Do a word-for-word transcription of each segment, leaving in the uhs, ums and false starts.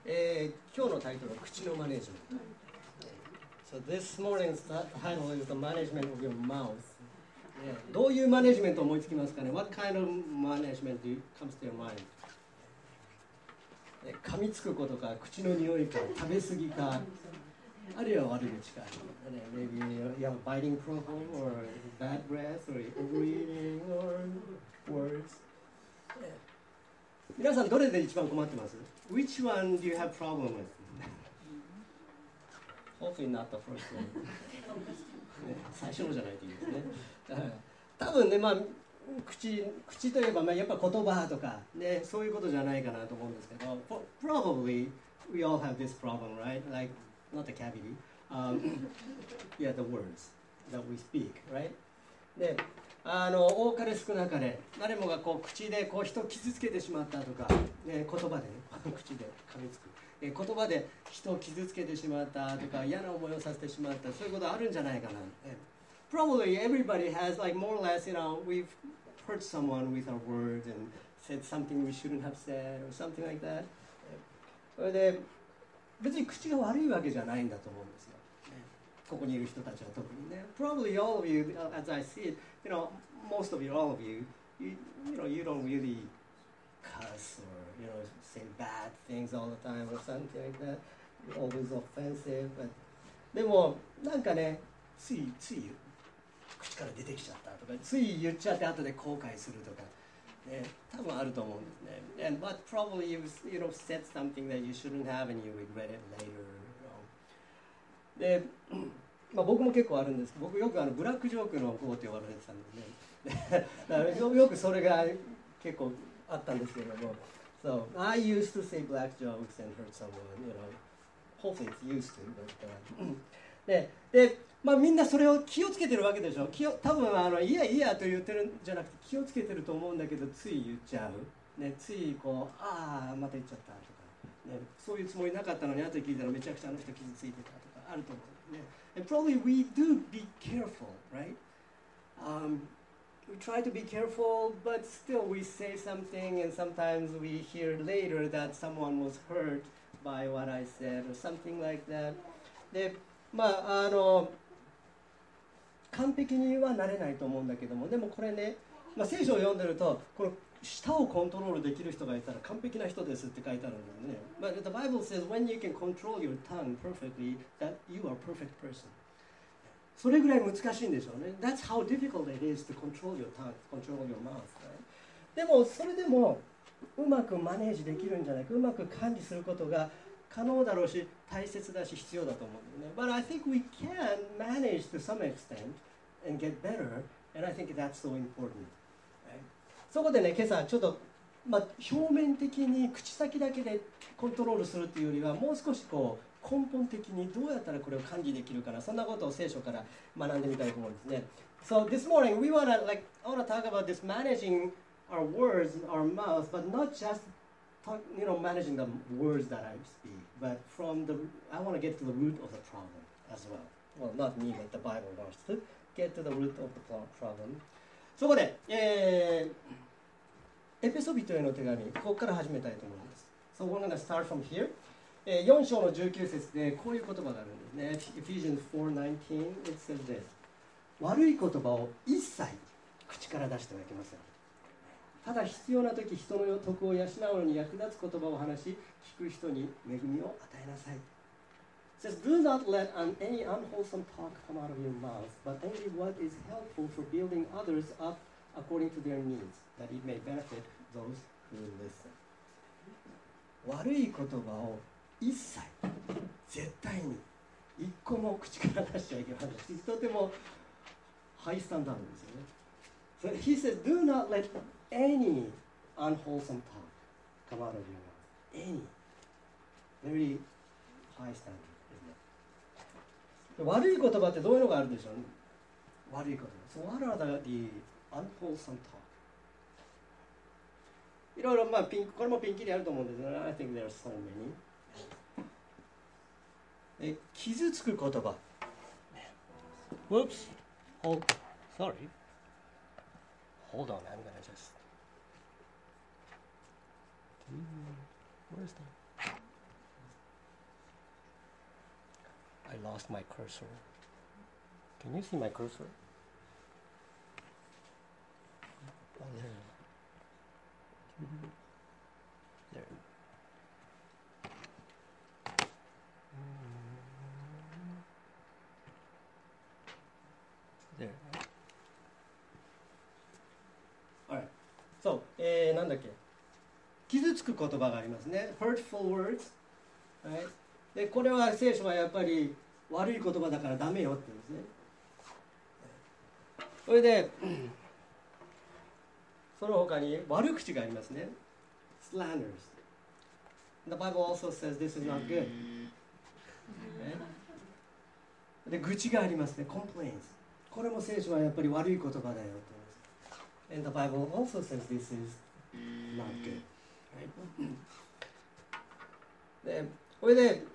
えー、今日のタイトルは口のマネジメント。So this morning's title is the management of your mouth. どういうマネジメントを思いつきますかね？ What kind of management comes to your mind? 噛みつくことか、口の匂いか、食べ過ぎか、あるいは悪口か。Maybe you have a biting problem or bad breath or overeating or words. 皆さんどれで一番困ってます？ Which one do you have problem with? Hopefully not the first one. 最初のじゃないといいですね。多分ね、まあ口口といえば、まあ、やっぱ言葉とかね、そういうことじゃないかなと思うんですけど、probably we all have this problem, right? Like not the cavity, um, yeah, the words that we speak, right? で、あの多かれ少なかれ誰もがこう口でこう人を傷つけてしまったとか、ね、言葉でね、口で噛みつく。言葉で人を傷つけてしまったとか嫌な思いをさせてしまったそういうことあるんじゃないかな。Probably everybody has like more or less, you know, we've hurt someone with our words and said something we shouldn't have said or something like that. それで別に口が悪いわけじゃないんだと思うんですよ。ここにいる人たちは特にね。Probably all of you, as I see it, you know, most of you, all of you, you, you know, you don't really cuss or you know, say bad things all the time or something like that. Always offensive. But でもなんかね、ついつい口から出てきちゃったとか、つい言っちゃって後で後悔するとか、ね、多分あると思うんですね。And but probably you you know said something that you shouldn't have and you regret it later. You know. で、まあ僕も結構あるんですけど、僕よくあのブラックジョークの子って呼ばれてたんですね。だからよくそれが結構あったんですけれども。So I used to say black jokes and hurt someone, you know. Hopefully it's used to, but、uh, で, で、まあみんなそれを気をつけてるわけでしょ。気を多分あのいやいやと言ってるんじゃなくて気をつけてると思うんだけどつい言っちゃう。ね、ついこうああまた言っちゃったとか、ね、そういうつもりなかったのに後で聞いたらめちゃくちゃあの人傷ついてたとかあると思うんですね。And probably we do be careful, right? Um,We try to be careful, but still we say something and sometimes we hear later that someone was hurt by what I said or something like that. で、まああの完璧にはなれないと思うんだけども、でもこれね、まあ、聖書を読んでるとこの舌をコントロールできる人がいたら完璧な人ですって書いてあるんだよね。But the Bible says when you can control your tongue perfectly, that you are a perfect person.それぐらい難しいんでしょうね。That's how difficult it is to control your tongue, control your mouth. Right? でもそれでもうまくマネージできるんじゃないか、うまく管理することが可能だろうし、大切だし必要だと思うんだよね。But I think we can manage to some extent and get better, and I think that's so important. Right? そこでね、今朝ちょっと、まあ、表面的に口先だけでコントロールするっていうよりは、もう少しこう根本的にどうやったらこれを管理できるかな、そんなことを聖書から学んでみたいと思うんですね。So this morning we want to like I want to talk about this managing our words, our mouth, but not just talk, you know, managing the words that I speak, but from the I want to get to the root of the problem as well. Well, not me, but the Bible wants to get to the root of the problem. そこで、えー、エペソビトへの手紙、ここから始めたいと思います。So we're going to start from here.よん章のじゅうきゅう節でこういう言葉があるんですね。Ephesians four nineteen, it says this. 悪い言葉を一切口から出してはいけません。ただ必要な時人の徳を養うのに役立つ言葉を話し、聞く人に恵みを与えなさい。It says, do not let an, any unwholesome talk come out of your mouth, but only what is helpful for building others up according to their needs, that it may benefit those who listen. 悪い言葉を一切絶対に一個も口から出しちゃいけません。とてもハイスタンダードですよね。So he says, do not let any unwholesome talk come out of your mouth. Any. Very high standard, isn't it? 悪い言葉ってどういうのがあるでしょうね。悪い言葉。So what are the, the unwholesome talk? いろいろまあピンこれもピンキリあると思うんですよね。I think there are so many.え傷つく言葉。Whoops. Hold. Sorry. Hold on. I'm gonna just. Where's that? I lost my cursor. Can you see my cursor? Oh, there. There. There. Alright. So,えー、なんだっけ傷つく言葉がありますね。hurtful words、right? で、これは聖書はやっぱり悪い言葉だからダメよって言うんですね。それで、その他に悪口がありますね。slanders. The Bible also says this is not good. で、愚痴がありますね。complaints. これも聖書はやっぱり悪い言葉だよって言うんです。And the Bible also says this is not good. で、これで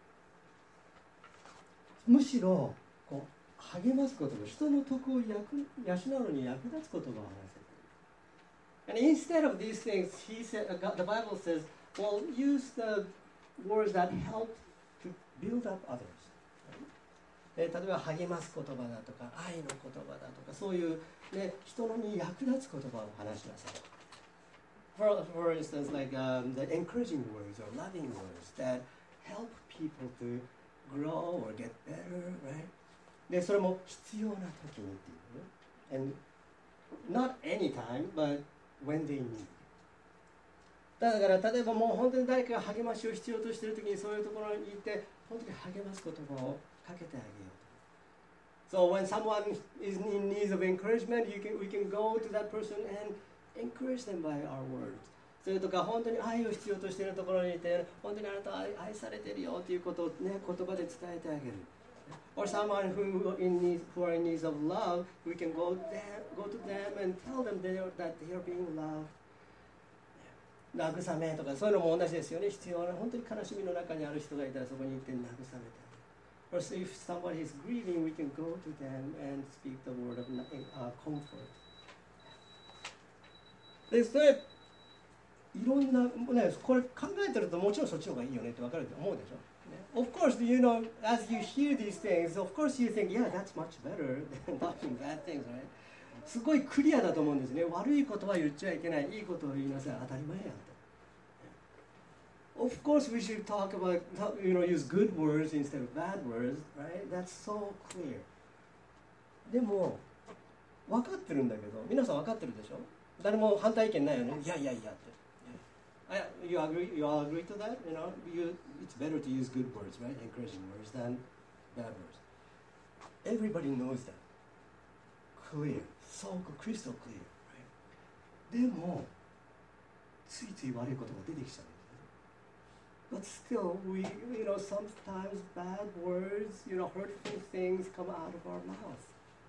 むしろこう励ます言葉、人の徳を養うのに役立つ言葉を話せる。And instead of these things, he said, the Bible says, well, use the words that help to build up others. 例えば励ます言葉だとか愛の言葉だとかそういう、ね、人のに役立つ言葉を話しなさい。For, for instance, like um, the encouraging words or loving words that help people to grow or get better, right? で、それも必要な時にっていうね。And not anytime, but when they need. だから例えばもう本当に誰かが励ましを必要としている時にそういうところに行って本当に励ます言葉をかけてあげようと。So when someone is in need of encouragement, you can, we can go to that person and encourage them by our words. それとか本当に愛を必要としているところにいて本当にあなたは 愛, 愛されているよということを、ね、言葉で伝えてあげる。Or someone who, in need, who are in need of love, we can go, there, go to them and tell them they are, that they are being loved. 慰めとかそういうのも同じですよね。必要な本当に悲しみの中にある人がいたらそこに行って慰めてあげる。Or so if somebody is grieving, we can go to them and speak the word of uh, comfort. で、それいろんな、ね、これ考えてるともちろんそっちの方がいいよねって分かると思うでしょ。Of course, you know, as you hear these things, of course you think, yeah, that's much better than talking bad things, right? すごいクリアだと思うんですね。悪いことは言っちゃいけない、いいことを言いなさい、当たり前やんと。Of course, we should talk about, you know, use good words instead of bad words, right? That's so clear. でも、分かってるんだけど、皆さん分かってるでしょ？誰も反対意見ないよね。いやいやいやって。You agree? You all agree to that? You know, you, it's better to use good words, right? Encouraging words than bad words. Everybody knows that. Clear, so crystal clear, right? でも、ついつい悪いことが出てきちゃう。But still, we, you know, sometimes bad words, you know, hurtful things come out of our mouth.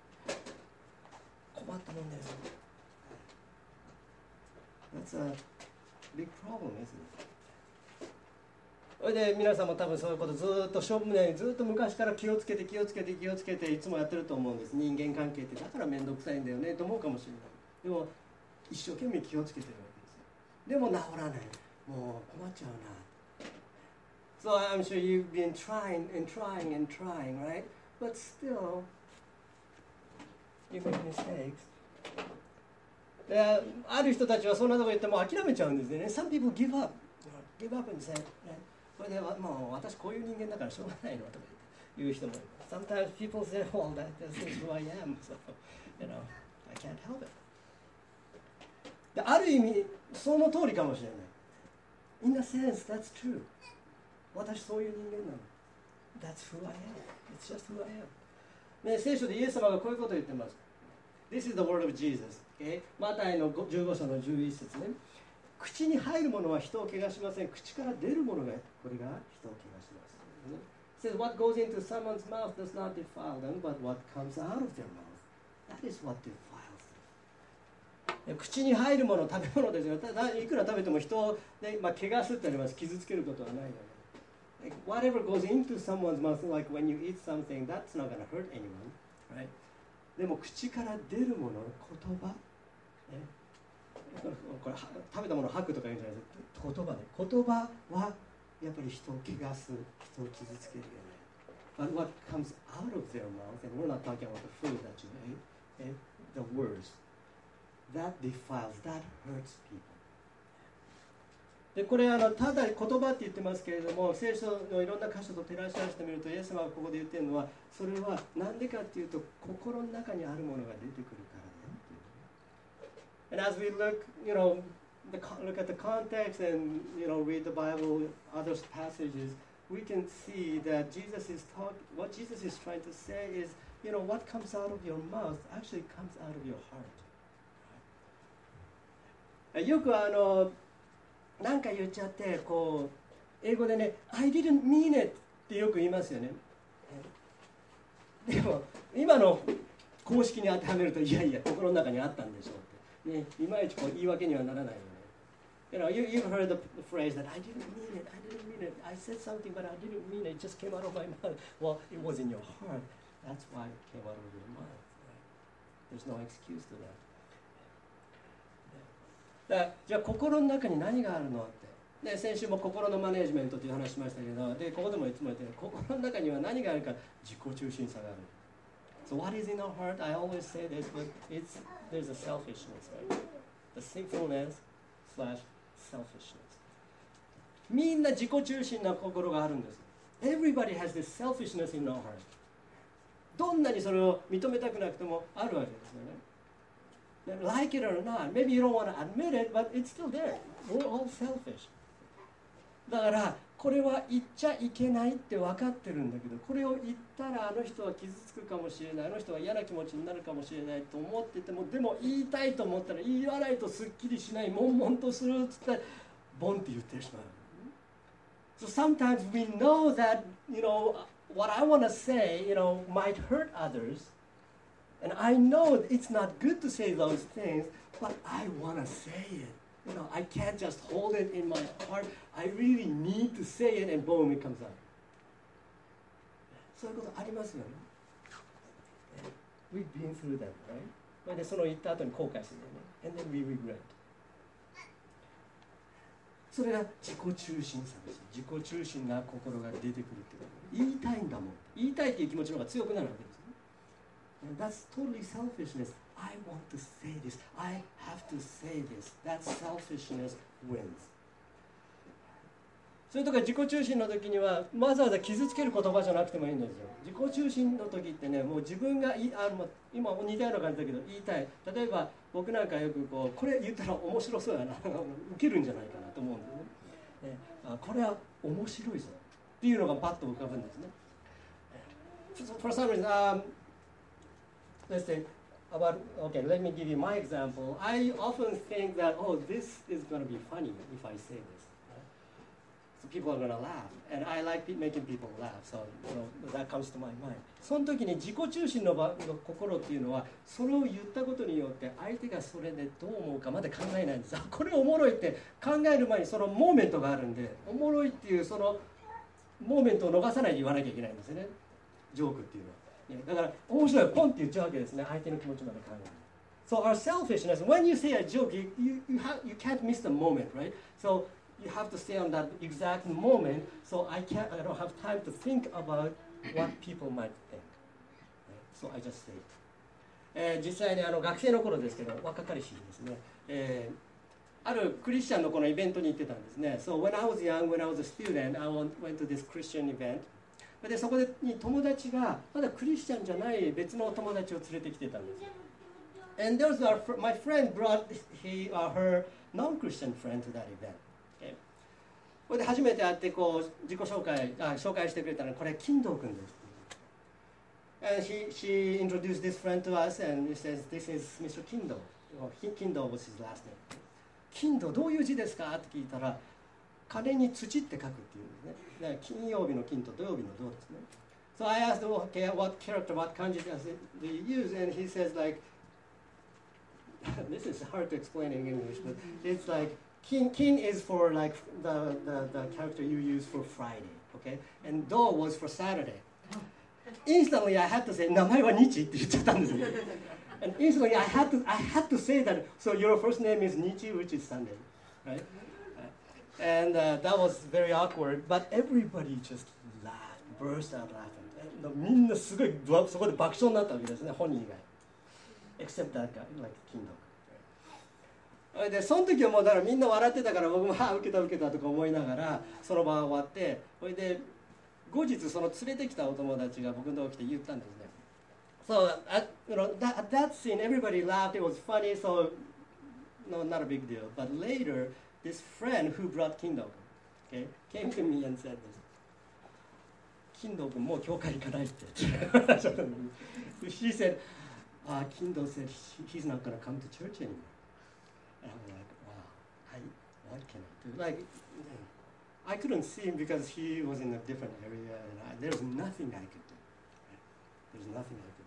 困ったもんですよ。That's a big problem, isn't it? それで皆さんも多分そういうことずっと勝負ね、ずっと昔から気をつけて気をつけて気をつけていつもやってると思うんです。人間関係ってだから面倒くさいんだよねと思うかもしれない。でも一生懸命気をつけてるわけですよ。でも治らない。もう困っちゃうな。So I'm sure you've been trying and trying and trying, right? But still, you make mistakes. で、ある人たちはそんなとこ言ってもう諦めちゃうんですよね。Some people give up. Give up and say, これでもう私こういう人間だからしょうがないのとか言う人もいる。Sometimes people say, well, that, this is who I am. So, you know, I can't help it. で、ある意味、その通りかもしれない。In a sense, that's true. 私そういう人間なの。That's who I am. It's just who I am. ね、聖書でイエス様がこういうことを言ってます。This is the word of Jesus. Okay? マタイのじゅうご章のじゅういち節ね。口に入るものは人を汚しません。口から出るものがこれが人を汚します。ね、It says what goes into someone's mouth does not defile them, but what comes out of their mouth, that is what defiles them. 口に入るもの、食べ物ですよ。ただいくら食べても人を、ね、まあ、汚すってあります。傷つけることはないよね。Like whatever goes into someone's mouth, like when you eat something, that's not going to hurt anyone, right? でも口から出るもの、言葉、ね、これ食べたものを吐くとか言うんじゃないですか。言葉ね。言葉はやっぱり人を汚す、人を傷つけるよね。 but what comes out of their mouth, and we're not talking about the food that you ate, and the words, that defiles, that hurts people. でこれあのただ言葉って言ってますけれども、聖書のいろんな箇所と照らし合わせてみると、イエス様がここで言ってるのは、それは何でかっていうと、心の中にあるものが出てくるからだよっていう。And as we look, you know, the, look at the context and, you know, read the Bible, other passages, we can see that Jesus is talk. What Jesus is trying to say is, you know, what comes out of your mouth actually comes out of your heart. よくあのなんか言っちゃってこう英語でね、I didn't mean it ってよく言いますよね。でも今の公式に当てはめると、いやいや心の中にあったんでしょうって、ね、いまいちこう言い訳にはならないよね。You know, you, you've heard the, the phrase that I didn't mean it, I didn't mean it, I said something but I didn't mean it, it just came out of my mouth. Well, it was in your heart, that's why it came out of your mouth. Right? There's no excuse to that. だからじゃあ心の中に何があるのって、で先週も心のマネージメントという話しましたけど、でここでもいつも言ってる、心の中には何があるか、自己中心さがある。So what is in our heart? I always say this, but it's, there's a selfishness, right? The sinfulness slash selfishness. みんな自己中心な心があるんです。Everybody has this selfishness in our heart. どんなにそれを認めたくなくてもあるわけですよね。Like it or not, maybe you don't want to admit it, but it's still there. We're all selfish. だからこれは言っちゃいけないって分かってるんだけど、これを言ったらあの人は傷つくかもしれない、あの人は嫌な気持ちになるかもしれないと思ってても、でも言いたいと思ったら言わないとすっきりしない、悶々とするっつってボンって言ってしまう。So sometimes we know that, you know, what I want to say, you know, might hurt others, and I know it's not good to say those things, but I want to say it. You know, I can't just hold it in my heart. I really need to say it, and boom, it comes out. そういうことありますよね。We've been through that, right? でその言った後に後悔するよね。And then we regret. それが自己中心さです。自己中心な心が出てくるってこと。言いたいんだもん。言いたいっていう気持ちの方が強くなるわけですね。And that's totally selfishness. I want to say this. I have to say this. That selfishness wins. そういうところ自己中心の時にはわざわざ傷つける言葉じゃなくてもいいんですよ。自己中心の時ってね、もう自分がいあの今似たような感じだけど言いたい。例えば僕なんかよくこうこれ言ったら面白そうやな、受けるんじゃないかなと思うんですね。あこれは面白いぞっていうのがパッと浮かぶんですね。For some reason, um, let's say about, okay, let me give you my example. I often think that, oh, this is going to be funny if I say this. So people are going to laugh. And I like making people laugh. So, you know, that comes to my mind. その時に自己中心の心っていうのは、それを言ったことによって相手がそれでどう思うかまで考えないんです。これおもろいって考える前にそのモーメントがあるんで、おもろいっていうそのモーメントを逃さないで言わなきゃいけないんですよね。ジョークっていうのは。だから面白いポンって言っちゃうわけですね。相手の気持ちまで考える。So our selfishness, when you say a joke, you, you, you, have, you can't miss the moment, right? So you have to stay on that exact moment. So I can't, I don't have time to think about what people might think. So I just say it. えー、実際にあの学生の頃ですけど、若かりしですね、えー、あるクリスチャンのこのイベントに行ってたんですね。So when I was young, when I was a student, I went to this Christian event.でそこに友達がまだクリスチャンじゃない別の友達を連れてきてたんです。And there was our, my friend brought he or her non-Christian friend to that event. Okay. これで初めて会ってこう自己紹介あ紹介してくれたのはこれ金堂君です。And she she introduced this friend to us and he says this is Mister Kindo. Kindo was his last name. Kindo どういう字ですかって聞いたら。金に土って書くっていうんですね。だから金曜日の金と土曜日の土ですね。So I asked him, okay, what character, what kanji does it, do you use? And he says like, this is hard to explain in English, but it's like, kin, kin is for like the, the, the character you use for Friday, okay? And do was for Saturday. Instantly I had to say, 名前は日って言っちゃったんですよ。And instantly I had to, I had to say that, so your first name is Nichi, which is Sunday, right? And uh, that was very awkward, but everybody just laughed, burst out laughing. みんなすごいそこで爆笑になったわけですね、本人以外 except that guy, like King Dog。 でその時はもうだからみんな笑ってたから僕もはあ受けた受けたとか思いながらその場が終わって、それで後日その連れてきたお友達が僕のとこ来て言ったんですね。So at, you know, that, at that scene everybody laughed, it was funny, so no, not a big deal. But later this friend who brought King Dog, okay, came to me and said this. King Dog もう教会行かないって。She said, uh, King Dog said he, he's not going to come to church anymore. And I'm like, wow, I, what can I do? Like, I couldn't see him because he was in a different area, and I, there's nothing I could do. There's nothing I could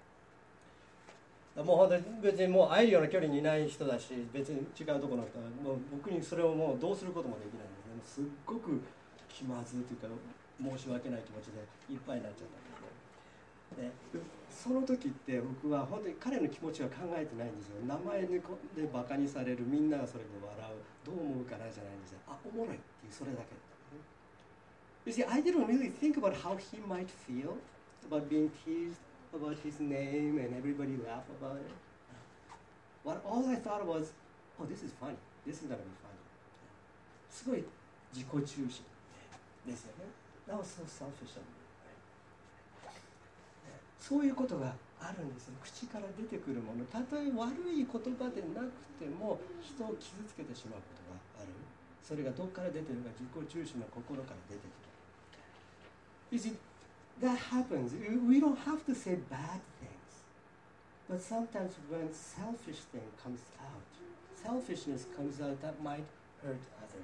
do. もう本当に別にもう会えるような距離にいない人だし、別に違うところの人はもう僕にそれをもうどうすることもできないので、すっごく気まずいというか申し訳ない気持ちでいっぱいになっちゃったんですね。でその時って僕は本当に彼の気持ちは考えてないんですよ。名前でバカにされる、みんながそれで笑う、どう思うかなじゃないんですよ。あ、おもろいっていうそれだけ。You see, I didn't really think about how he might feel about being teased about his name and everybody laugh about it. What all I thought was, oh, this is funny. This is gonna be funny. すごい自己中心ですよね。That was so selfish of me. そういうことがあるんですよ。口から出てくるもの、たとえ悪い言葉でなくても人を傷つけてしまうことがある。それがどこから出てるか、自己中心の心から出てくる。You see, that happens. We don't have to say bad things. But sometimes when selfish thing comes out, selfishness comes out, that might hurt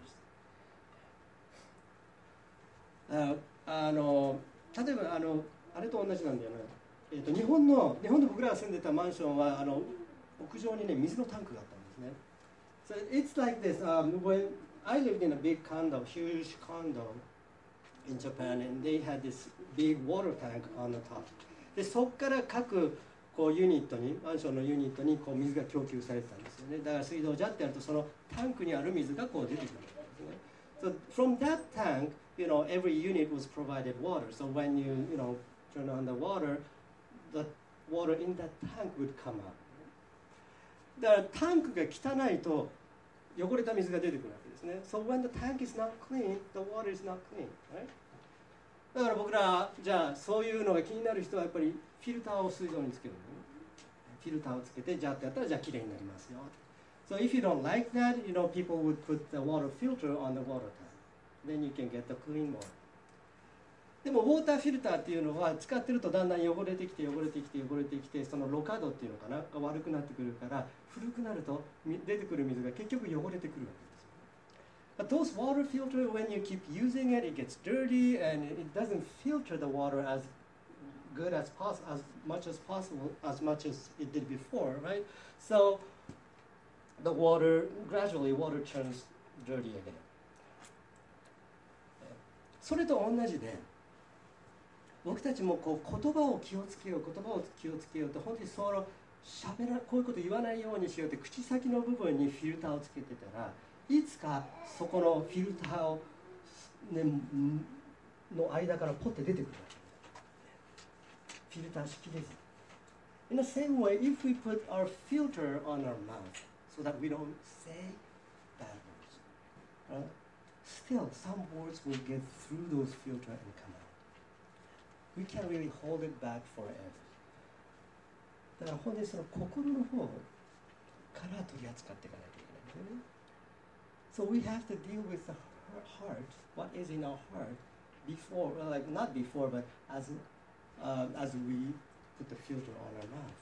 others. ああの例えばあのあれと同じなんだよね。えーと、日本の日本で僕らが住んでたマンションはあの屋上にね水のタンクがあったんですね。So it's like this. Um, when I lived in a big condo, huge condo in Japan, and they had this big water tank on the top. でそこから各こうユニットにマンションのユニットにこう水が供給されてたんですよね。だから水道ジャってやるとそのタンクにある水がこう出てくるんですね。So from that tank, you know, every unit was provided water. So when you, you know, turn on the water, the water in that tank would come out. だからタンクが汚いと汚れた水が出てくるわけですね。So when the tank is not clean, the water is not clean, right? だから僕らじゃあそういうのが気になる人はやっぱりフィルターを水道につけるのね。フィルターをつけてジャーってやったらじゃあきれいになりますよ。So if you don't like that, you know, people would put the water filter on the water tank. Then you can get the clean water. でもウォーターフィルターっていうのは使ってるとだんだん汚れてきて汚れてきて汚れてきてそのろ過度っていうのかなが悪くなってくるから古くなると出てくる水が結局汚れてくるわけです。But those water filters, when you keep using it, it gets dirty and it doesn't filter the water as good as possible, as much as possible, as much as it did before, right? So the water, gradually water turns dirty again. それと同じで僕たちもこう言葉を気をつけよう言葉を気をつけようと本当にそのしゃべらこういうこと言わないようにしようって口先の部分にフィルターをつけてたらいつかそこのフィルターを、ね、の間からポッて出てくるわけ。フィルターしきれず。In the same way, if we put our filter on our mouth so that we don't say bad words, right? Still some words will get through those filters and come out. We can't really hold it back forever. だから本当にその心の方から取り扱っていかないといけないんですよね。So we have to deal with the heart, what is in our heart, before, well, like not before, but as, uh, as we put the filter on our mouth.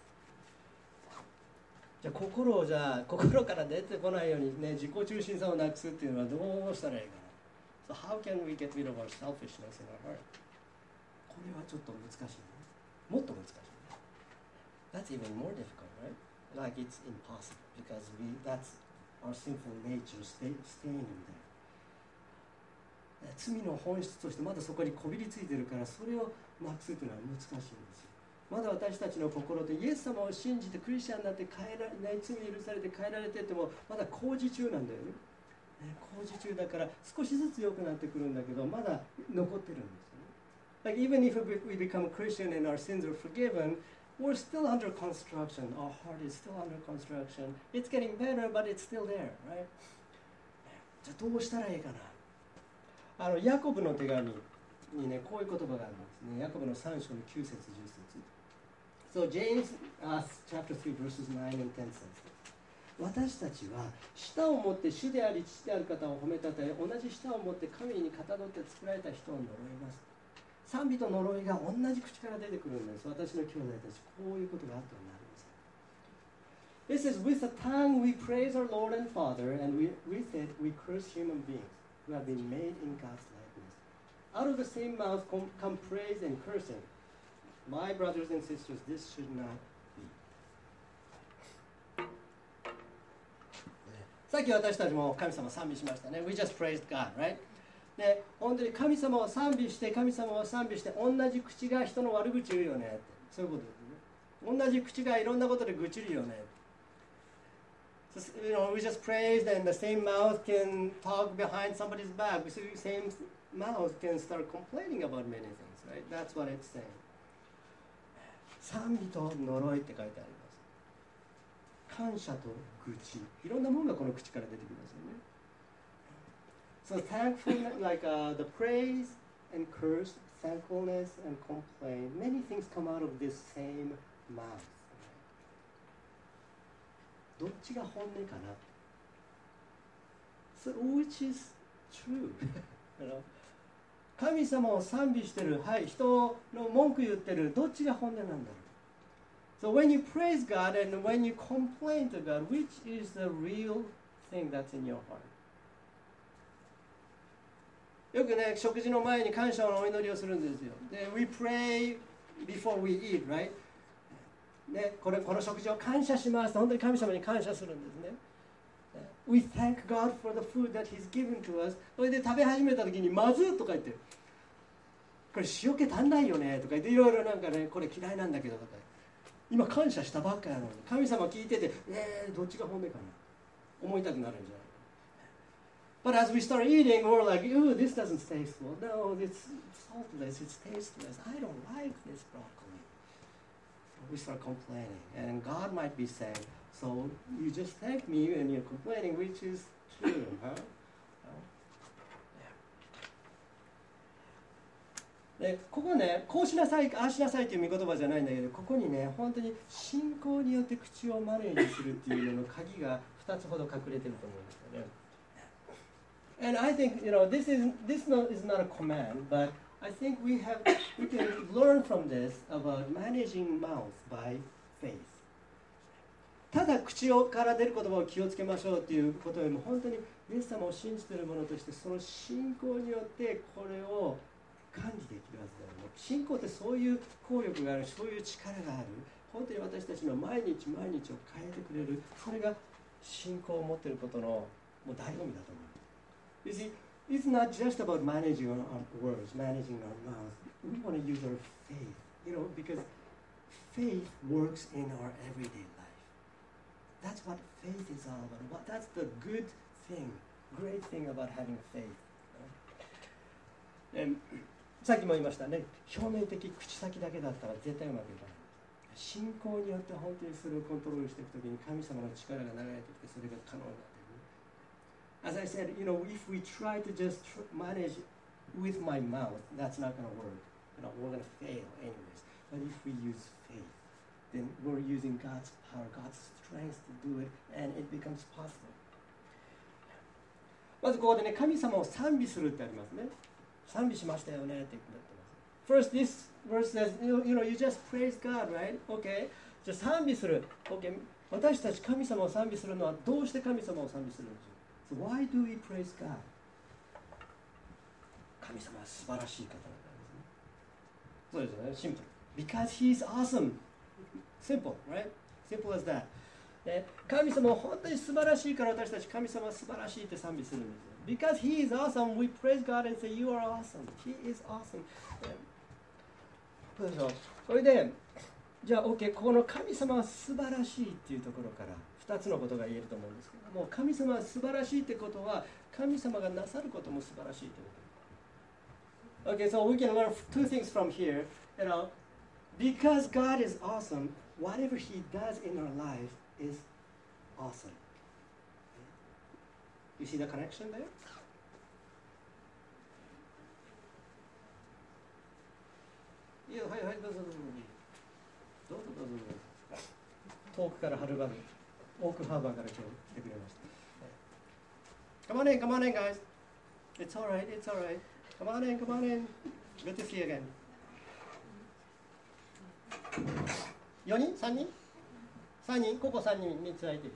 じゃあ心をじゃあ心から出てこないようにね自己中心さをなくすっていうのはどうしたらいいかな。So how can we get rid of our selfishness in our heart? これはちょっと難しいね。もっと難しいね。That's even more difficult, right? Like it's impossible because we, that's our sinful nature stay, staying in there. 罪の本質としてまだそこにこびりついてるからそれをなくすというのは難しいんですよ。まだ私たちの心でイエス様を信じてクリスチャンになって変えられない罪許されて変えられてってもまだ工事中なんだよね。工事中だから少しずつ良くなってくるんだけどまだ残ってるんですよね。 Like even if we become Christian and our sins are forgiven, we're still under construction. Our heart is still under construction. It's getting better, but it's still there, right? じゃあどうしたらいいかな。あのヤコブの手紙にね、こういう言葉があるんですね。ヤコブのさん章のきゅう節じゅっ節。So James uh, chapter three verses nine and ten says, 私たちは舌を持って主であり父である方を褒めたたえ、同じ舌を持って神にかたどって作られた人を呪います。賛美と呪いが同じ口から出てくるんです。私の兄弟たち、こういうことがあってはなりません。It says, with the tongue we praise our Lord and Father, and we, with it we curse human beings who have been made in God's likeness. Out of the same mouth come, come praise and cursing. My brothers and sisters, this should not be. さっき私たちも神様を賛美しましたね。We just praised God, right? で、本当に神様を賛美して神様を賛美して同じ口が人の悪口言うよねって、そういうことですね。同じ口がいろんなことで愚痴るよね。So, you know, we just praised and the same mouth can talk behind somebody's back. The same mouth can start complaining about many things, right? That's what it's saying. 賛美と呪いって書いてあります。感謝と愚痴、いろんなものがこの口から出てきますよね。So thankfulness, like uh, the praise and curse, thankfulness and complaint, many things come out of this same mouth. どっちが本音かな So which is true? 神様を賛美してる、はい、人の文句言ってる、どっちが本音なんだろう So when you praise God and when you complain to God, which is the real thing that's in your heart? よくね、食事の前に感謝のお祈りをするんですよ。で、we pray before we eat, right? ね、これこの食事を感謝しますと本当に神様に感謝するんですね。We thank God for the food that He's given to us. それで食べ始めた時にまずっとか言ってこれ塩気足んないよねとか言っていろいろなんかねこれ嫌いなんだけどとか今感謝したばっかやのに神様聞いててえー、どっちが本音かな思いたくなるんじゃない But as we start eating, we're like, ooh, this doesn't taste well. No, it's saltless, it's tasteless. I don't like this broccoli. We start complaining, and God might be saying, so you just thank me and you're complaining, which is true, huh? Yeah. でここね、こうしなさい、ああしなさいという見言葉じゃないんだけど、ここにね、本当に信仰によって口をマネーにするっていうのの鍵がふたつほど隠れてると思うんですよね。And I think, you know, this is this no, is not a command, but I think we have we can learn from this about managing mouth by faith. ただ口から出る言葉を気をつけましょうということよりも本当にイエス様を信じている者としてその信仰によってこれを管理できるはずだよね。信仰ってそういう効力がある、そういう力がある。本当に私たちの毎日毎日を変えてくれる。それが信仰を持っていることのもう醍醐味だと思う。You see, it's not just about managing our words, managing our mouth. We want to use our faith, you know, because faith works in our everyday life. That's what faith is all about. That's the good thing, great thing about having faith. And さっきも言いましたね、表面的口先だけだったら絶対うまくいかない。信仰によって本当にそれをコントロールしていくときに神様の力が流れてきてそれが可能になっている。As I said, you know, if we try to just tr- manage with my mouth, that's not going to work. You know, we're going to fail anyways. But if we use faith, then we're using God's power, God's strength to do it, and it becomes possible. まずここでね、神様を賛美するってありますね。賛美しましたよねって言ってます。First, this verse says, you know, you just praise God, right? Okay. じゃあ賛美する。Okay. 私たち神様を賛美するのはどうして神様を賛美するんでしょうSo why do we praise God? 神様は素晴らしい方なんですね。そうですよね。Simple. Because He is awesome. Simple, right? Simple as that. 神様は本当に素晴らしいから私たち神様は素晴らしいって賛美するんですよ。Because He is awesome, we praise God and say, You are awesome. He is awesome. そうでしょう。それで、じゃあ OK、この神様は素晴らしいっていうところからふたつのことが言えると思うんですけども、神様は素晴らしいってことは神様がなさることも素晴らしいというこ Okay, so we can learn two things from here. You know, because God is awesome, whatever He does in our life is awesome. You see the connection there? いや、はいはい、どうぞどうぞ。どうぞどうぞどうぞ。遠くからはるばる、オークハーバーから今日来てくれました。Come on in, come on in, guys. It's all right, it's all right. Come on in, come on in. Good to see you again. よにん ?さんにん ?さんにんここさんにん、みっつ空いてる。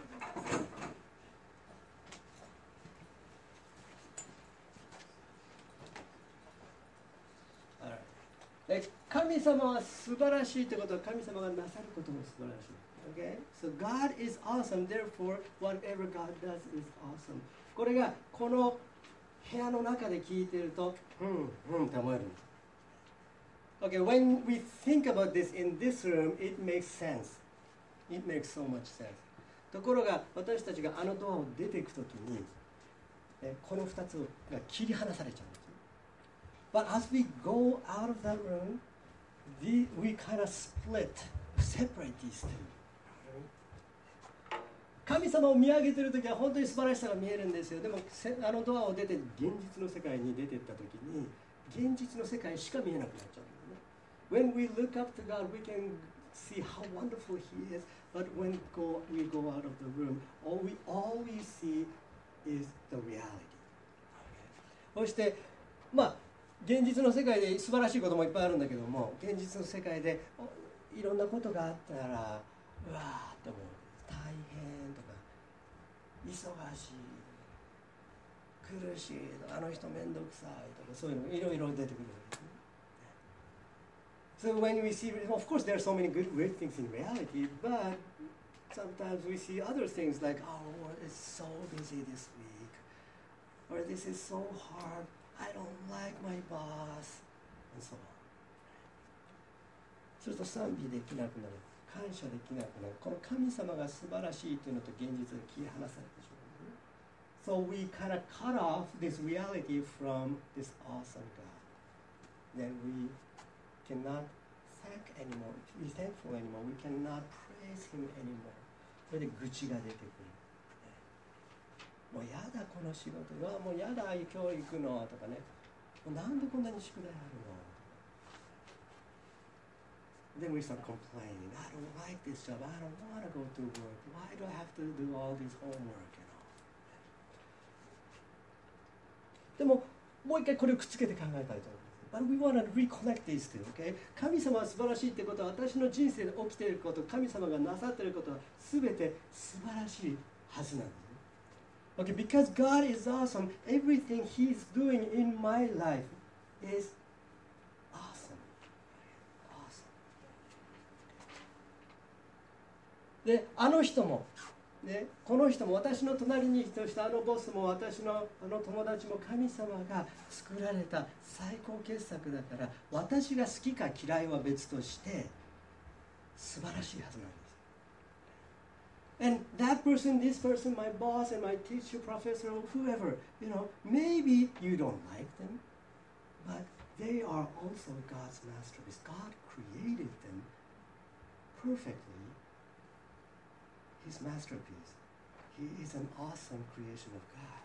神様は素晴らしいということは神様がなさることも素晴らしい。Okay? So God is awesome, therefore whatever God does is awesome. これがこの部屋の中で聞いていると、うんうんって思える。Okay, when we think about this in this room, it makes sense. It makes so much sense. ところが私たちがあのドアを出ていくときに、このふたつが切り離されちゃうんです。But as we go out of that room, the, we kind of split, separate these two. 神様を見上げているときは本当に素晴らしさが見えるんですよ。でもあのドアを出て現実の世界に出ていったときに現実の世界しか見えなくなっちゃうんですね。When we look up to God, we can see how wonderful He is. But when go, we go out of the room, all we, all we see is the reality. そしてまあ現実の世界で素晴らしいこともいっぱいあるんだけども、現実の世界でいろんなことがあったらうわーって思う。大変とか忙しい、苦しい、あの人めんどくさいとかそういうのいろいろ出てくるわけですね。So when we see, of course there are so many good great things in reality, but sometimes we see other things like, oh, it's so busy this week, or this is so hard.I don't like my boss, and so on. すると賛美できなくなる、感謝できなくなる。この神様が素晴らしいというのと現実が切り離されてしまう、ね。So we kind of cut off this reality from this awesome God. Then we cannot thank anymore, be thankful anymore. We cannot praise Him anymore. それで愚痴が出てくる。もうやだこの仕事、うわもうやだ今日行くのとかね、もうなんでこんなに宿題あるの。Then we start complaining. I don't like this job. I don't want to go to work. Why do I have to do all this homework? You know? でももう一回これをくっつけて考えたいと思います。But we want to reconnect these two, okay? 神様は素晴らしいってことは私の人生で起きていること、神様がなさっていることは全て素晴らしいはずなんです。Okay, because God is awesome, everything He's doing in my life is awesome. Awesome. で、あの人も、ね、この人も私の隣にいる人、あのボスも私のあの友達も神様が作られた最高傑作だから、私が好きか嫌いは別として素晴らしいはずなんです。And that person, this person, my boss and my teacher, professor, whoever, you know, maybe you don't like them, but they are also God's masterpiece. God created them perfectly, His masterpiece. He is an awesome creation of God.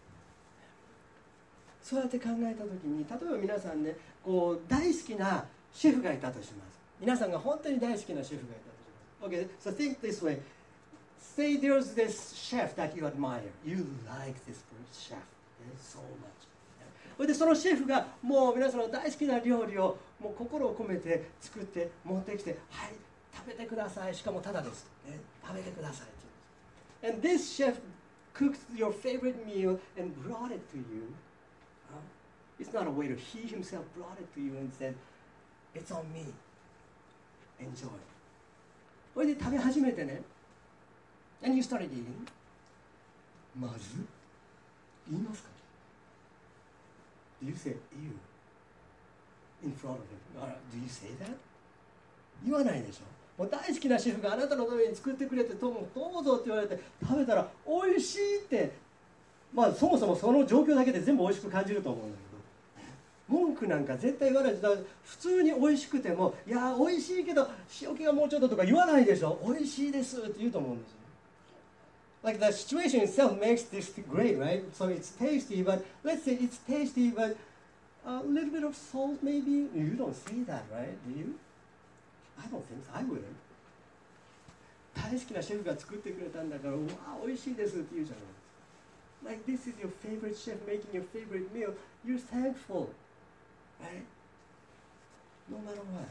そうやって考えたときに、例えば皆さんね、こう大好きなシェフがいたとします。皆さんが本当に大好きなシェフがいたとします。Okay, so think this way.Say there's this chef that you admire. You like this chef so much. それでそのシェフがもう皆さんの大好きな料理をもう心を込めて作って持ってきて、はい、食べてください。しかもただです。ね、食べてくださいって言うんです。And this chef cooked your favorite meal and brought it to you. Uh, it's not a waiter. He himself brought it to you and said, "It's on me. Enjoy." それで食べ始めてね。And you started eating. まず言いますか Do you say ew in front of him? Do you say that? 言わないでしょ。もう大好きなシェフがあなたのために作ってくれてどうもどうぞって言われて食べたら美味しいって、まあそもそもその状況だけで全部美味しく感じると思うんだ文句なんか絶対言わないです。だから普通に美味しくても、いや美味しいけど塩気がもうちょっととか言わないでしょ。美味しいですって言うと思うんですよ。Like the situation itself makes this great, right? So it's tasty, but let's say it's tasty, but a little bit of salt maybe. You don't say that, right? Do you? I don't think so. I wouldn't. 大好きなシェフが作ってくれたんだから、うわ美味しいですって言うじゃないですか。Like this is your favorite chef making your favorite meal. You're thankful, right? No matter what.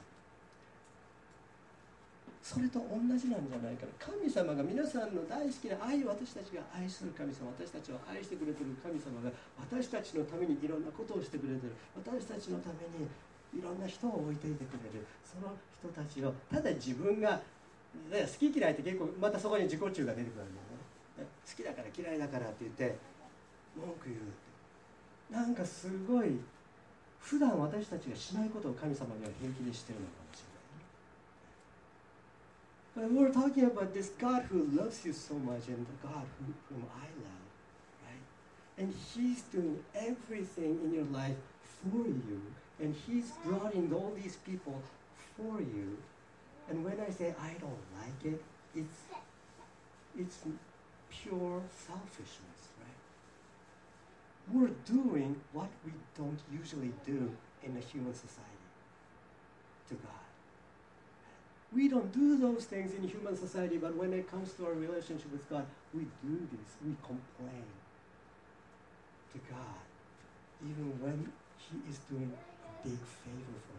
それと同じなんじゃないかな。神様が皆さんの大好きな愛、私たちが愛する神様、私たちを愛してくれている神様が私たちのためにいろんなことをしてくれている。私たちのためにいろんな人を置いていてくれる。その人たちをただ自分が好き嫌いって結構またそこに自己中が出てくるんだよね。好きだから嫌いだからって言って文句言うって、なんかすごい普段私たちがしないことを神様には平気でしてるのかもしれない。But we're talking about this God who loves you so much and the God who, whom I love, right? And He's doing everything in your life for you. And He's brought in all these people for you. And when I say I don't like it, it's, it's pure selfishness, right? We're doing what we don't usually do in a human society to God. We don't do those things in human society, but when it comes to our relationship with God, we do this. We complain to God, even when He is doing a big favor for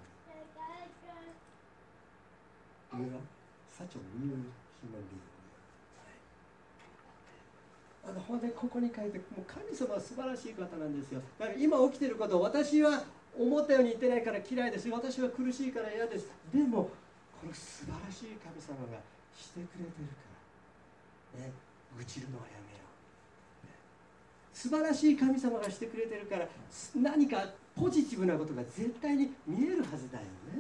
me. We are such a weird human being. あの本当にここに書いて、もう神様は素晴らしい方なんですよ。だから今起きていることを私は思ったように言ってないから嫌いです。私は苦しいから嫌です。でもこの素晴らしい神様がしてくれてるから、ね、愚痴るのはやめよう、ね、素晴らしい神様がしてくれてるから何かポジティブなことが絶対に見えるはずだよね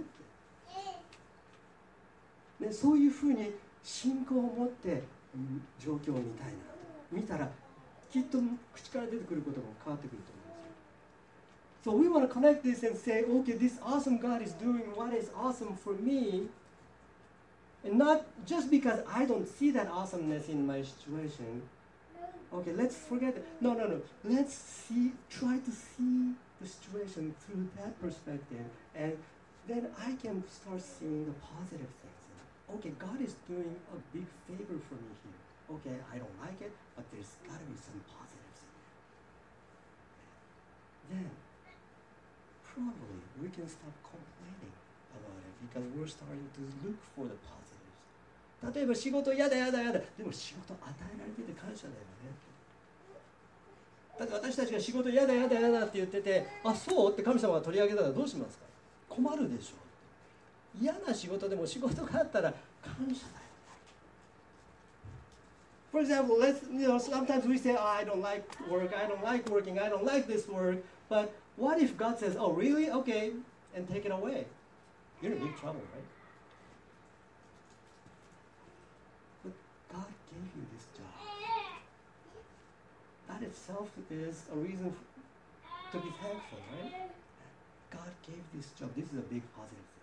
って、ね、そういうふうに信仰を持って状況を見たいなと見たらきっと口から出てくることも変わってくると思うんですよ。So we want to connect this and say, okay, this awesome God is doing what is awesome for me. And not just because I don't see that awesomeness in my situation. Okay, let's forget it. No, no, no. Let's see, try to see the situation through that perspective. And then I can start seeing the positive things. Okay, God is doing a big favor for me here. Okay, I don't like it, but there's got to be some positives in there. Then, probably we can stop complaining about it because we're starting to look for the positives. 例えば仕事やだやだやだ、でも仕事与えられてて感謝だよね。だって私たちが仕事やだやだやだって言ってて、あ、そうって神様が取り上げたらどうしますか？困るでしょ。嫌な仕事でも仕事があったら感謝だよ。For example, let's, you know, sometimes we say, oh, I don't like work, I don't like working, I don't like this work. But what if God says, oh, really? Okay, and take it away? You're in big trouble, right? But God gave you this job. That itself is a reason to be thankful, right? God gave this job. This is a big positive thing.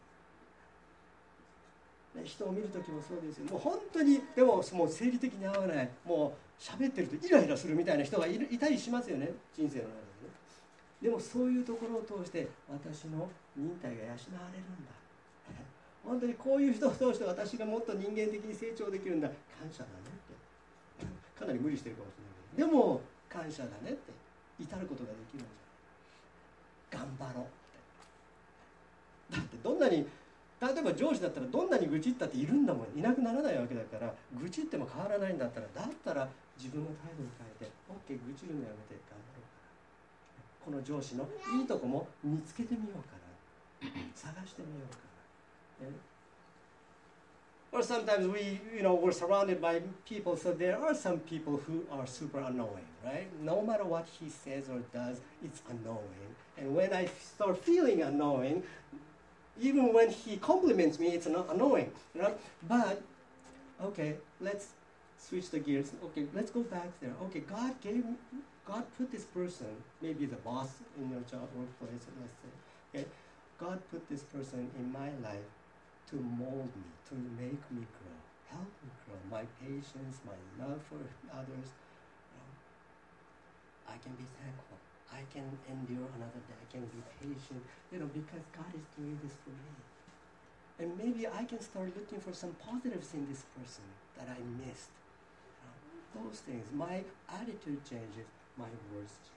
人を見るときもそうですよ。もう本当にでももう生理的に合わない、もう喋ってるとイライラするみたいな人がいるいたりしますよね、人生の中でね。でもそういうところを通して私の忍耐が養われるんだ。本当にこういう人を通して私がもっと人間的に成長できるんだ。感謝だねって。かなり無理してるかもしれないけど、でも感謝だねって至ることができるんじゃない。頑張ろうって。だってどんなに例えば上司だったらどんなに愚痴ったっているんだもん、いなくならないわけだから、愚痴っても変わらないんだったら、だったら自分の態度を変えて OK、 愚痴るのやめて頑張ろうかな、この上司のいいとこも見つけてみようかな、探してみようかな、ね、Or sometimes we, you know, we're surrounded by people, so there are some people who are super annoying, right? No matter what he says or does, it's annoying. And when I start feeling annoying, even when he compliments me, it's not annoying, you know? But, okay, let's switch the gears. Okay, let's go back there. Okay, God gave God put this person, maybe the boss in your job workplace, let's say, okay? God put this person in my life to mold me, to make me grow, help me grow, my patience, my love for others. You know, I can be thankful. I can endure another day. I can be patient, you know, because God is doing this for me. And maybe I can start looking for some positives in this person that I missed. You know, those things. My attitude changes, my words change.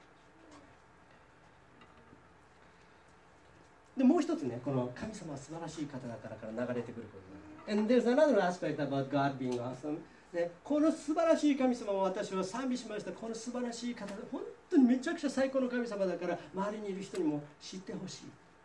でもう一つね、この神様は素晴らしい方だからから流れてくること。And there's another aspect about God being awesome. ね、この素晴らしい神様を私は賛美しました。この素晴らしい方、本当にめちゃくちゃ最高の神様だから周りにいる人にも知ってほし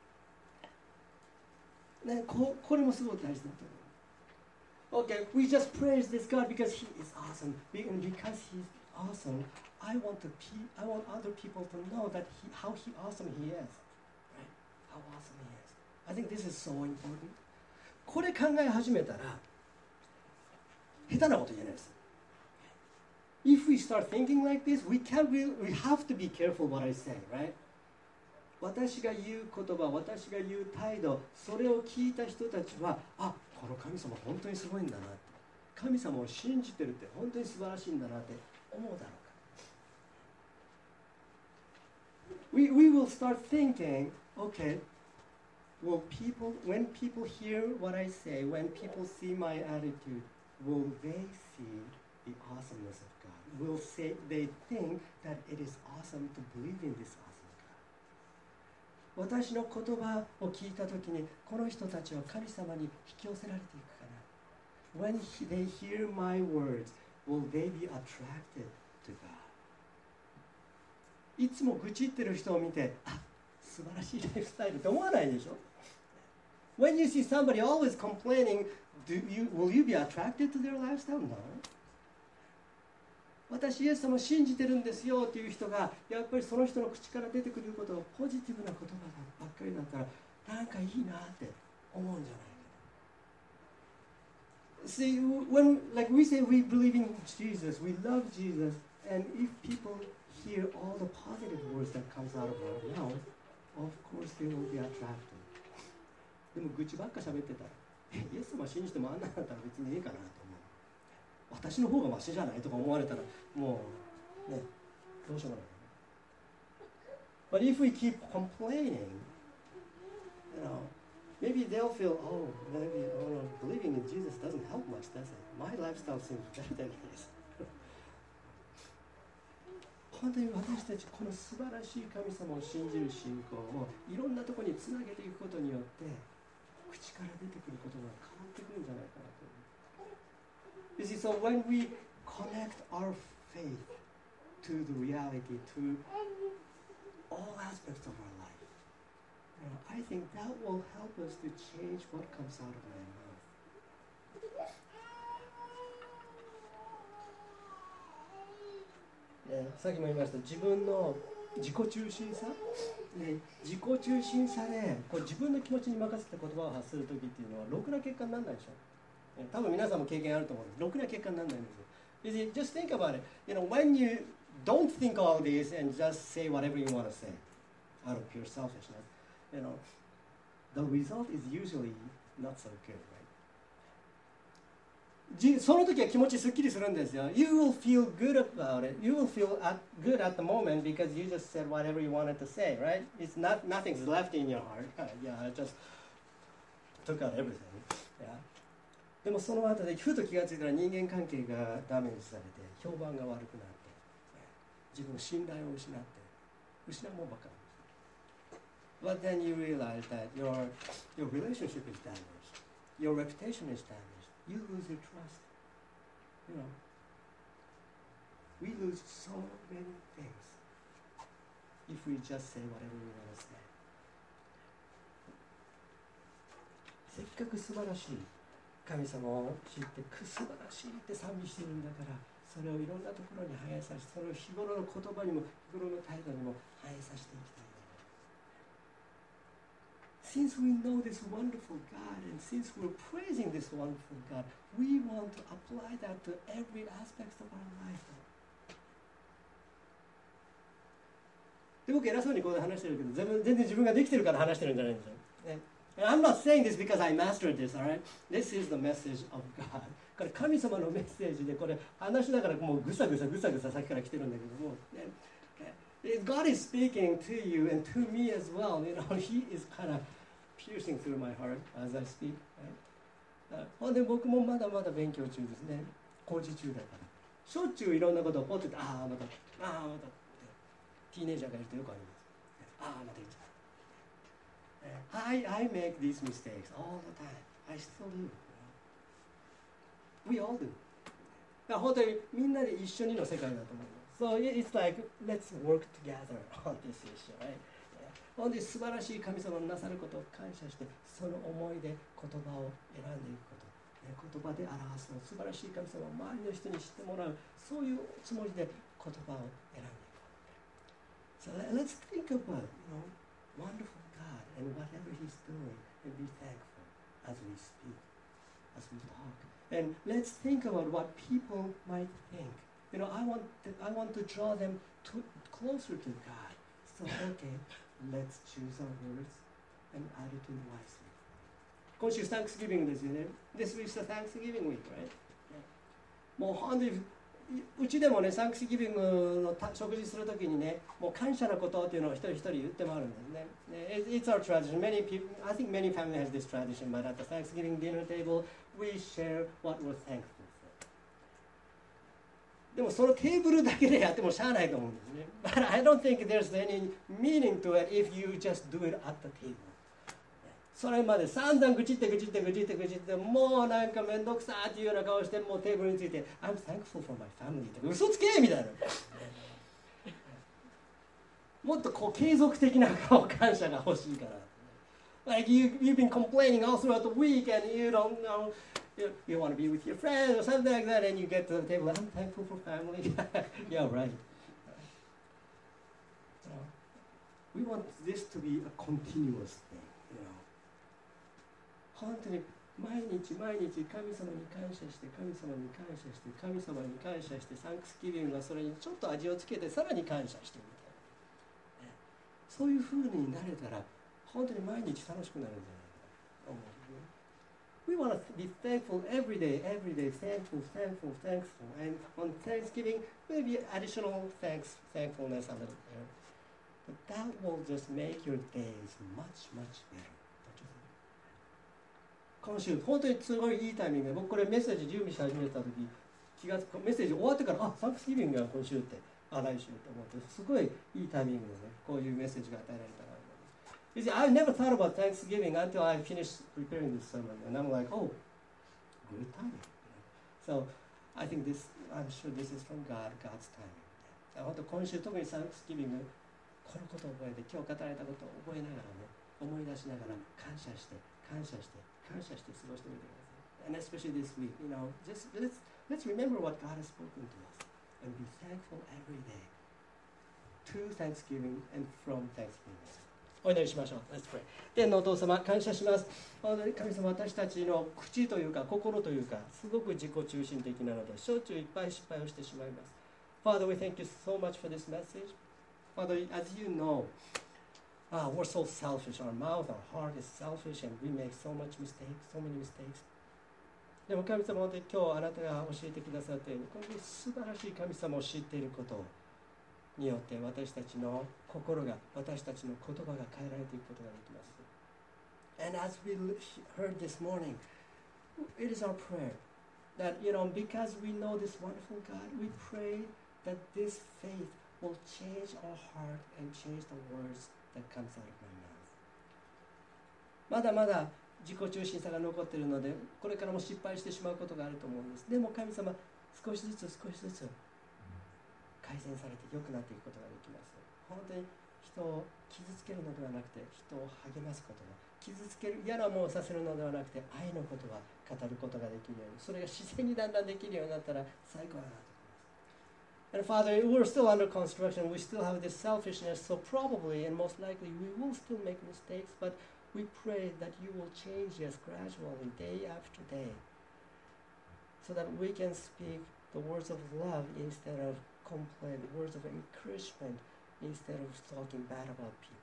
い。ね、こ, これもすごく大事だと思う。Okay, we just praise this God because He is awesome. And because He's awesome, I want, to pe- I want other people to know that he, how he awesome He is. Right? How awesome He is. I think this is so important. これ考え始めたら、下手なこと言えないです。If we start thinking like this, we, can't really, we have to be careful what I say, right? 私が言う言葉、私が言う態度、それを聞いた人たちは、あ、この神様本当にすごいんだなって、神様を信じてるって本当に素晴らしいんだなって思うだろうか。We, we will start thinking, okay, will people, when people hear what I say, when people see my attitude, will they see the awesomeness of God? Will say, they think that it is awesome to believe in this awesome God? 私の言葉を聞いたときに、この人たちは神様に引き寄せられていくかな。When he, they hear my words, will they be attracted to God? いつも愚痴ってる人を見て、あ、素晴らしいライフスタイルって思わないでしょ。When you see somebody always complaining, do you, will you be attracted to their lifestyle? No. 私イエス様を信じてるんですよっていう人がやっぱりその人の口から出てくることがポジティブな言葉ばっかりだったらなんかいいなって思うんじゃないかな。See, when like we say we believe in Jesus, we love Jesus, and if people hear all the positive words that comes out of our mouth, of course they will be attracted. でも愚痴ばっか喋ってたら、イエス様信じてもあんなだったら別にいいかなと思う。私の方がマシじゃないとか思われたらもうね、どうしようもない。But if we keep complaining, you know, maybe they'll feel, oh, maybe oh, no, believing in Jesus doesn't help much, does it? My lifestyle seems better than his. 本当に私たちこの素晴らしい神様を信じる信仰をいろんなところにつなげていくことによって口から出てくることが変わってくるんじゃないかなと思う。You see, so when we connect our faith to the reality, to all aspects of our life, you know, I think that will help us to change what comes out of my mouth. Yeah, さっきも言いました自分の自己中心さ、ね、自己中心さでこう自分の気持ちに任せて言葉を発するときっていうのはろくな結果にならないでしょ。多分皆さんも経験あると思うんです。ろくな結果にならないんですよ。You see, just think about it. You know, when you don't think all this and just say whatever you want to say out of pure selfishness, you know, the result is usually not so good, right? その時は気持ちすっきりするんですよ。You will feel good about it. You will feel at, good at the moment because you just said whatever you wanted to say, right? It's not, nothing's left in your heart. Yeah, I just took out everything. Yeah. でもその後でふと気がついたら人間関係がダメージされて評判が悪くなって自分の信頼を失って失うもんばっかり。But then you realize that your, your relationship is damaged. Your reputation is damaged. You lose your trust. You know, we lose so many things if we just say whatever we want to say. せっかく素晴らしい神様を知って素晴らしいって賛美してるんだからそれをいろんなところに反映させてそれを日頃の言葉にも日頃の態度にも反映させていきたい。Since we know this wonderful God and since we're praising this wonderful God, we want to apply that to every aspect of our life. で僕偉そうにこう話してるけど全然全然自分ができてるから話してるんじゃないんですよ、ね、I'm not saying this because I mastered this, alright? This is the message of God. これ神様のメッセージでこれ話しながらもうぐさぐさぐさぐささっきから来てるんだけども、ね、God is speaking to you and to me as well. You know, He is kind of piercing through my heart as I speak. Right? ほんで僕もまだまだ勉強中ですね。工事中だから。しょっちゅういろんなことをポッてああまたああまたティーネイジャーがいるとよくあります。ああまた言っちゃった。I, I make these mistakes all the time. I still do. We all do. だから本当にみんなで一緒にの世界だと思います。So it's like, let's work together on this issue, right? ほんで素晴らしい神様のなさることを感謝して、その思いで言葉を選んでいくこと、ね、言葉で表すの素晴らしい神様を周りの人に知ってもらう、そういうつもりで言葉を選んでいこう。So let's think about, you know, wonderful God and whatever He's doing, and be thankful as we speak, as we talk. And let's think about what people might think. You know, I want to, I want to draw them to, closer to God. So, okay, let's choose our words and attitude wisely. 今週 Thanksgiving ですよね。This week's the Thanksgiving week, right? もう本当にうちでもね、Thanksgiving の食事するときにね、もう感謝のことっていうのを一人一人言って回るんですね。It's our tradition. Many people, I think many families have this tradition, but at the Thanksgiving dinner table, we share what we're thankful for. でもそのテーブルだけでやってもしゃあないと思うんですね。But I don't think there's any meaning to it if you just do it at the table. それまで散々愚痴って愚痴って愚痴って愚痴ってもうなんかめんどくさっていうような顔してもうテーブルについて I'm thankful for my family って嘘つけみたいな。もっとこう継続的な感謝が欲しいから。Like you, you've been complaining all throughout the week and you don't know, you, you want to be with your friends or something like that and you get to the table, I'm thankful for family. Yeah, right. So, we want this to be a continuous thing, you know. 本当に毎日毎日神様に感謝して神様に感謝して神様に感謝してサンクスギビングがそれにちょっと味をつけてさらに感謝してみたいな、ね、そういう風になれたら本当に毎日楽しくなるんじゃないかなと思う。We want to be thankful every day, every day, thankful, thankful, thankful. And on Thanksgiving, maybe additional thanks, thankfulness a little there. But that will just make your days much, much better. 今週、本当にすごいいいタイミングで、僕これメッセージ準備し始めた時、気がつく、メッセージ終わってから、あ、サンクスギビングが今週って、あ、来週と思って、すごいいいタイミングでね、こういうメッセージが与えられたな。You see, I never thought about Thanksgiving until I finished preparing this sermon, and I'm like, oh, great timing. So, I think this, I'm sure this is from God, God's timing. 本当今週特にサンクスギビング、このことを覚えて、今日語られたことを覚えながらね、思い出しながら感謝して、感謝して、感謝して過ごしてみてください。And especially this week, you know, just let's let's remember what God has spoken to us, and be thankful every day to Thanksgiving and from Thanksgiving. お祈りしましょう。Let's pray. 天のお父様、感謝します。本当に神様、私たちの口というか心というか、すごく自己中心的なので、しょっちゅういっぱい失敗をしてしまいます。Father, we thank you so much for this message. Father, as you know, ah, we're so selfish. Our mouth, our heart is selfish, and we make so much mistakes, so many mistakes. でも神様、本当に今日あなたが教えてくださったように、本当に素晴らしい神様を知っていることをによって私たちの心が私たちの言葉が変えられていくことができます。And as we heard this morning, it is our prayer that, you know, because we know this wonderful God, we pray that this faith will change our heart and change the words that comes out of my mouth. まだまだ自己中心さが残っているので、これからも失敗してしまうことがあると思うんです。でも神様、少しずつ少しずつ改善されて良くなっていくことができます。本当に人を傷つけるのではなくて、人を励ますことが、傷つける嫌な思いをさせるのではなくて、愛のことは語ることができるように、それが自然にだんだんできるようになったら最高だなと思います。And Father, we're still under construction. We still have this selfishness, so probably and most likely we will still make mistakes, but we pray that you will change us gradually, day after day, so that we can speak the words of love instead of complaint, words of encouragement, instead of talking bad about people.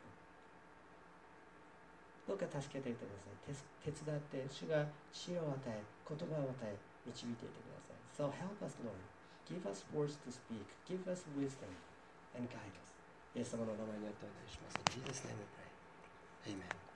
どうか助けていてください。手伝って主が知恵を与え、言葉を与え、導いていてください。So help us, Lord. Give us words to speak. Give us wisdom and guide us. イエス様の名前によってお願いします。In Jesus' name we pray. Amen.